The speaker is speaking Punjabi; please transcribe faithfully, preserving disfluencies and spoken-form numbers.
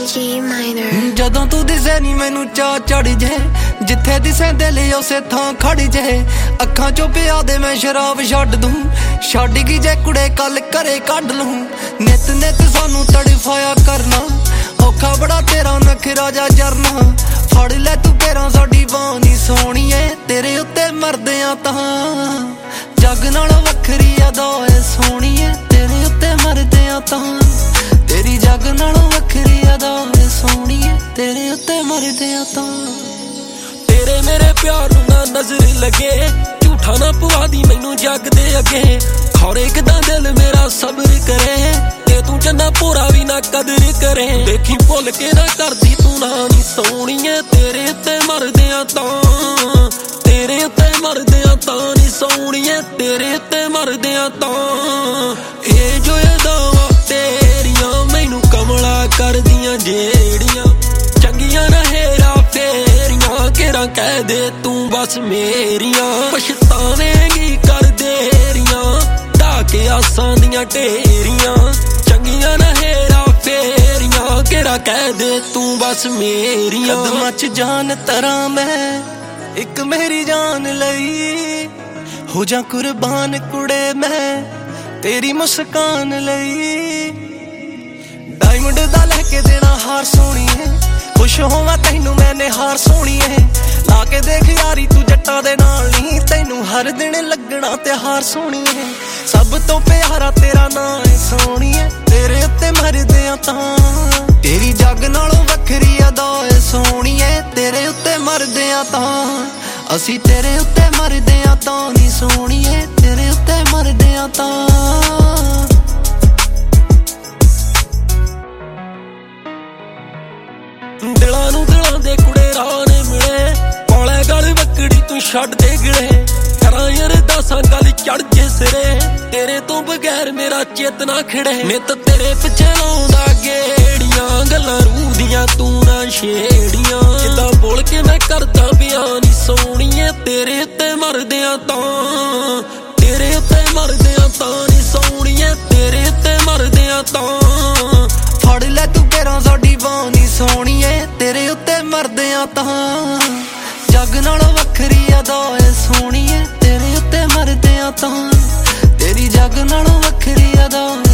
G minor ਜਦੋਂ ਤੂੰ ਦਿਸੇ ਨੀ ਮੈਨੂੰ ਚਾਹ ਚੜ ਜੇ ਜਿੱਥੇ ਦਿਸੇ ਦਿਲ ਉਸੇ ਥਾਂ ਖੜ ਜੇ ਅੱਖਾਂ ਚੋਂ ਪਿਆ ਦੇ ਮੈਂ ਸ਼ਰਾਬ ਛੱਡ ਦੂੰ ਛੱਡ ਗਈ ਜੇ ਕੁੜੇ ਕੱਲ ਘਰੇ ਕੱਢ ਲੂੰ ਨਿਤ ਨਿਤ ਸਾਨੂੰ ਤੜਫਾਇਆ ਕਰਨਾ ਔਖਾ ਬੜਾ ਤੇਰਾ ਨਖਰਾ ਜਾ ਜਰਨਾ ਫੜ ਲੈ ਤੂੰ ਤੇਰਾ ਸਾਡੀ ਬਾਂਹ ਨੀ ਸੋਹਣੀਏ ਤੇਰੇ ਉੱਤੇ ਮਰਦੇ ਆ ਤਾਂ ਜੱਗ ਨਾਲੋਂ ਵੱਖਰੀ ਅਦਾ ਏ ਸੋਹਣੀਏ ਤੇਰੇ ਉੱਤੇ ਮਰਦੇ ਆ ਤਾਂ ਤੇਰੀ ਜੱਗ ਨਾਲੋਂ ਵੱਖਰੀ ਅਦਾ ਏ ਸੋਹਣੀਏ ਤੇਰੇ ਉੱਤੇ ਮਰਦੇ ਆ ਤਾਂ ਤੇਰੇ ਮੇਰੇ ਪਿਆਰ ਨੂੰ ਨਾ ਨਜ਼ਰ ਲੱਗੇ ਝੂਠਾ ਨਾ ਪਵਾ ਦੀ ਮੈਨੂੰ ਜੱਗ ਦੇ ਅੱਗੇ ਖੌਰੇ ਕਿਦਾਂ ਦਿਲ ਮੇਰਾ ਸਬਰ ਕਰੇ ਤੇ ਤੂੰ ਚੰਨਾ ਪੂਰਾ ਵੀ ਨਾ ਕਦਰ ਕਰੇ ਦੇਖੀ ਭੁੱਲ ਕੇ ਨਾ ਕਰਦੀ ਤੂੰ ਨਾ ਨੀ ਸੋਹਣੀਏ ਤੇਰੇ ਉੱਤੇ ਮਰਦੇ ਆ ਤਾਂ ਤੇਰੇ ਉੱਤੇ ਮਰਦੇ ਆ ਤਾਂ ਨੀ ਸੋਹਣੀਏ ਤੇਰੇ ਉੱਤੇ ਮਰਦੇ ਆ ਤਾਂ ਇਹ ਜੋ ਅਦਾਵਾਂ ਤੇਰੀਆਂ ਮੈਨੂੰ ਕਮਲਾ ਕਰਦੀਆਂ ਜਿਹੜੀਆਂ ਚੰਗੀਆਂ ਨਾ ਹੇਰਾ ਫੇਰੀਆਂ ਕਿਹੜਾ ਕਹਿ ਦੇ ਤੂੰ ਬਸ ਮੇਰੀਆਂ ਪਛਤਾਵੇਂਗੀ ਕਰ ਦੇਰੀਆਂ ਢਾ ਕੇ ਆਸਾਂ ਦੀਆਂ ਢੇਰੀਆਂ ਚੰਗੀਆਂ ਨਾ ਹੇਰਾ ਫੇਰੀਆਂ ਕਿਹੜਾ ਕਹਿ ਦੇ ਤੂੰ ਬਸ ਮੇਰੀਆਂ ਕਦਮਾਂ ਚ ਜਾਨ ਤਰਾਂ ਮੈਂ ਇੱਕ ਮੇਰੀ ਜਾਨ ਲਈ ਹੋ ਜਾ ਕੁਰਬਾਨ ਕੁੜੇ ਮੈਂ ਤੇਰੀ ਮੁਸਕਾਨ ਲਈ ਡਾਇਮੰਡ ਦਾ ਲੈ ਕੇ ਦੇਣਾ ਹਾਰ ਸੋਹਣੀਏ ਖੁਸ਼ ਹੋਵਾਂ ਤੈਨੂੰ ਮੈਨੇ ਹਾਰ ਸੋਹਣੀਏ ਲਾ ਕੇ ਦੇਖ ਯਾਰੀ ਤੂੰ ਜੱਟਾਂ ਦੇ ਨਾਲ ਨਹੀਂ ਤੈਨੂੰ ਹਰ ਦਿਨ ਲੱਗਣਾ ਤਿਉਹਾਰ ਸੋਹਣੀਏ ਸਭ ਤੋਂ ਪਿਆਰਾ ਤੇਰਾ ਨਾਂ ਏ ਸੋਹਣੀਏ ਤੇਰੇ ਉੱਤੇ ਮਰਦੇ ਆ ਤਾਂ ਤੇਰੀ ਜੱਗ ਨਾਲੋਂ ਵੱਖਰੀ ਅਦਾ ਏ ਸੋਹਣੀਏ ਤੇਰੇ ਉੱਤੇ ਮਰਦੇ ਆ ਤਾਂ ਅਸੀਂ ਤੇਰੇ ਉੱਤੇ ਮਰਦੇ ਆ ਤਾਂ ਨੀ ਸੋਹਣੀਏ ਤੇਰੇ ਉੱਤੇ ਮਰਦੇ ਆ ਤਾਂ ਦਿਲਾਂ ਨੂੰ ਦਿਲਾਂ ਦੇ ਕੁੜੇ ਰਾਹ ਨੇ ਮਿਲੇ ਕੋਲੇ ਗਲ ਵੱਕੜੀ ਤੂੰ ਛੱਡ ਦੇ ਗਿਲੇ ਕਰਾਂ ਯਾਰ ਦੱਸਾਂ ਗੱਲ ਚੜ ਜੇ ਸਿਰੇ ਤੇਰੇ ਤੋਂ ਬਗੈਰ ਮੇਰਾ ਚੇਤਨਾ ਖਿੜੇ ਨਿਤ ਤੇਰੇ ਪਿੱਛੇ ਲਾਉਂਦਾ ਗੇੜੀਆਂ ਗੱਲਾਂ ਰੂਹ ਦੀਆਂ ਤੂੰ ਨਾ ਛੇੜੀਆਂ ਕਿੱਦਾਂ ਬੋਲ ਕੇ ਮੈਂ ਕਰਦਾ ਬਿਆਨ ਨੀ ਸੋਹਣੀਏ ਤੇਰੇ ਉੱਤੇ ਮਰਦੇ ਆ ਤਾਂ ਤੇਰੇ ਉੱਤੇ ਮਰਦੇ ਆ ਤਾਂ ਨੀ ਸੋਹਣੀਏ ਤੇਰੇ ਉੱਤੇ ਮਰਦੇ ਆ ਤਾਂ ਫੜ ਲੈ ਤੂੰ ਤੇਰਾ ਸਾਡੀ ਬਾਂਹ ਨੀ ਸੋਹਣੀਏ ਤੇਰੇ ਉੱਤੇ ਮਰਦੇ ਆ ਤਾਂ ਜੱਗ ਨਾਲੋਂ ਵੱਖਰੀ ਅਦਾ ਏ ਸੋਹਣੀਏ ਤੇਰੇ ਉੱਤੇ ਮਰਦੇ ਆ ਤਾਂ ਤੇਰੀ ਜੱਗ ਨਾਲੋਂ ਵੱਖਰੀ ਅਦਾ